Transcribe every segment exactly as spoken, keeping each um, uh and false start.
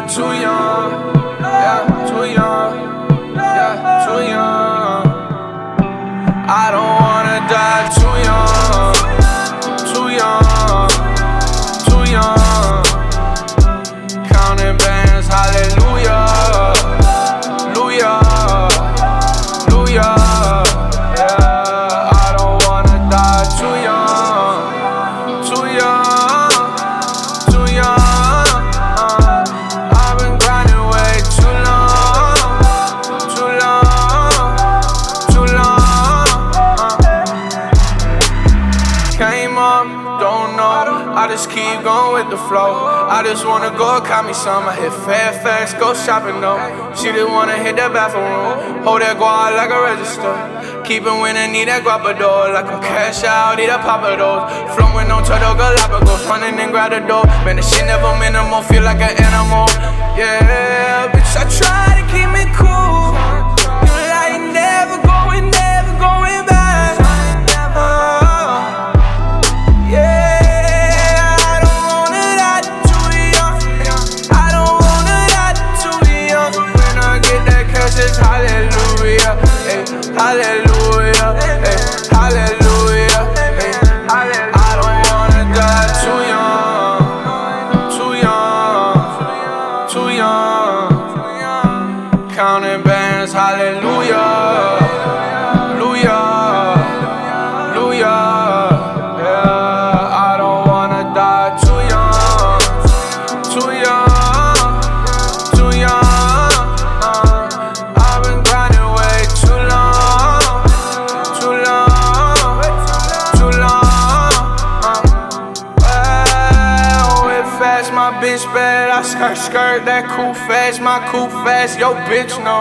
die too young. Yeah, too young. Yeah, too young. I don't wanna die too young. Too young. Too young. Counting bands, hallelujah. Hallelujah. Hallelujah. Yeah, I don't wanna die too young. Too young. Too young. Uh, I've been grinding way too long. Too long. Too long. Uh, came up, don't know. I just keep going with the flow. I just wanna go cop me some. I hit Fairfax, go shopping though. She didn't wanna hit that bathroom. Hold that guard like a register. Keep it winning, need that guapador. Like I'm cash out, need a papa those. Flowing on Turtle Galapagos, running and grab the door. Man, this shit never minimal, feel like an animal. Yeah, bitch, I try to keep me cool. You like never going, never going back. Uh, yeah, I don't wanna die too young. I don't wanna die too young. When I get that cash, it's hallelujah. Hey, hallelujah. Hey, hallelujah. Hey, hallelujah. I don't wanna die too young. Too young. Too young. Counting bands, hallelujah. Hallelujah. Hallelujah. Yeah, I don't wanna die too young. Too young. Too young. Uh, I've been grinding way too long. Too long. Too long. Uh, well, whip fast, my bitch bad. I skirt, skirt that cool fast. My cool fast, yo bitch know.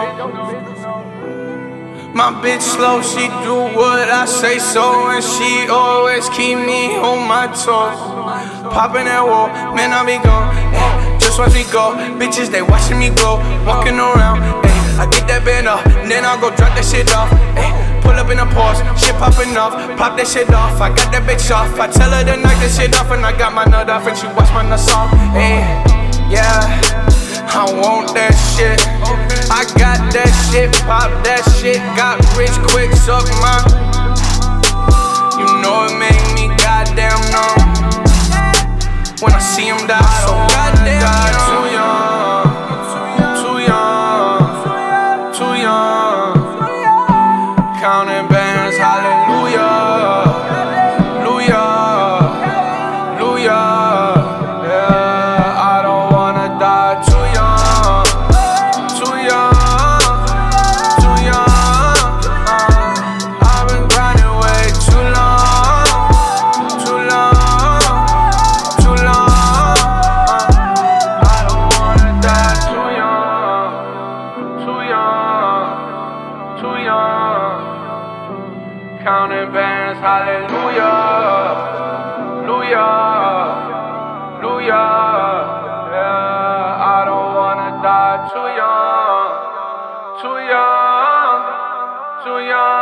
My bitch slow, she do what I say so, and she always keep me on my toes. Poppin' that wall, man, I be gone. Ay, just watch me go, bitches they watching me go. Walking around, ay, I get that band up, then I go drop that shit off. Ay, pull up in a Porsche, shit poppin' off, pop that shit off. I got that bitch off, I tell her to knock that shit off, and I got my nut off, and she watch my nuts off. Ay, yeah, I want that shit. I got that shit, pop that shit, got rich quick, suck my. You know it make me goddamn numb when I see him die, so goddamn young. Too young, too young, too young. Counting bands, hallelujah, hallelujah, hallelujah. Yeah, I don't wanna die too young, too young, too young. Uh, I've been grinding way too long, too long, too long. Uh, I don't wanna die too young, too young, too young. Counting bands, hallelujah, hallelujah, hallelujah. Yeah, I don't wanna die too young, too young, too young.